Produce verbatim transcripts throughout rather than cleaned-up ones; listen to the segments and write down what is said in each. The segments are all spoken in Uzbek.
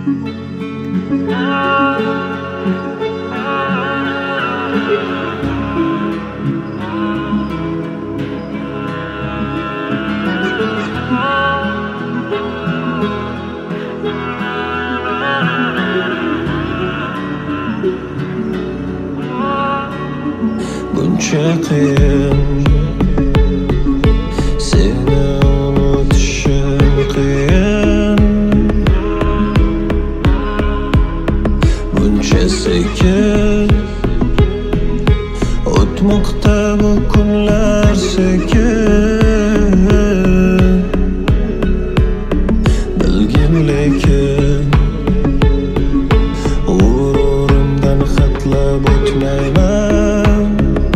Buncha qiyin seni unutishim qiyin, buncha sekin o'tmoqda bu kunlar sekin. Bilgim lekin g'ururimdan xatlab o'tmayman.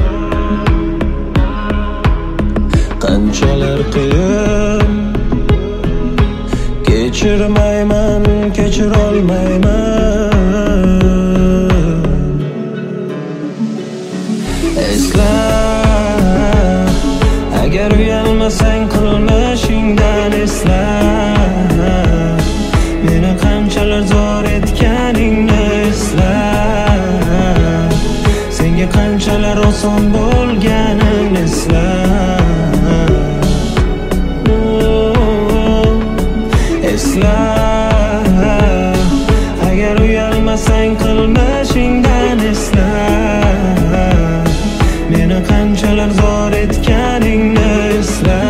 Qanchalar qiyin kechirmayman, kechirolmayman. Esla, agar uyalmasang qilmishingdan esla. Meni qanchalar zo'r etganingni esla. Senga qanchalar oson bo'lganini esla. Esla, agar uyalmasang qilmishingdan esla. Meni qanchalar zo'r etganingni esla.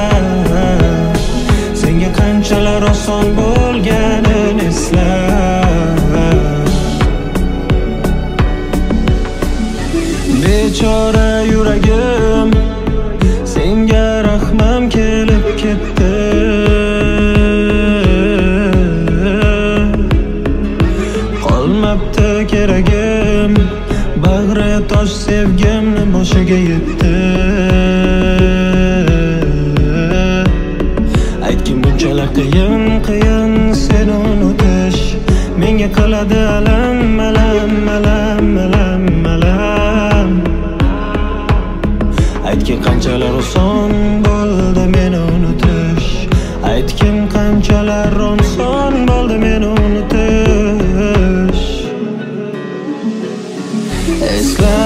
Senga qanchalar oson bo'lganini esla. Bechora yuragim, senga rahmim kelib ketdi. Qolmabdi keragim, bag'ri tosh sevgimni boshiga yetdi. Aytgin bunchalar qiyin, qiyin seni unutish. Menga qiladi alam, alam, alam, alam, alam. Aytgin qanchalar oson bo'ldi meni unutish. Aytgin qanchalar oson bo'ldi meni unutish. Esla,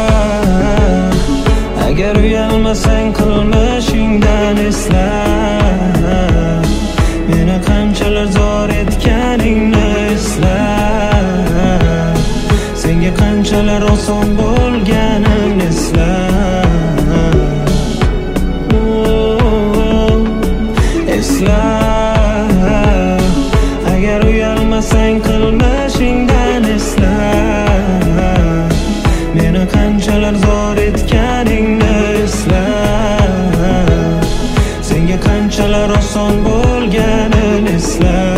agar uyalmasang qilmishingdan esla. Meni qanchalar zo'r etganingni esla. Senga qanchalar oson bo'lganini esla. Esla, agar uyalmasang qilmishingdan esla. Meni qanchalar zo'r etganingni esla. Senga qanchalar oson bo'lganini esla.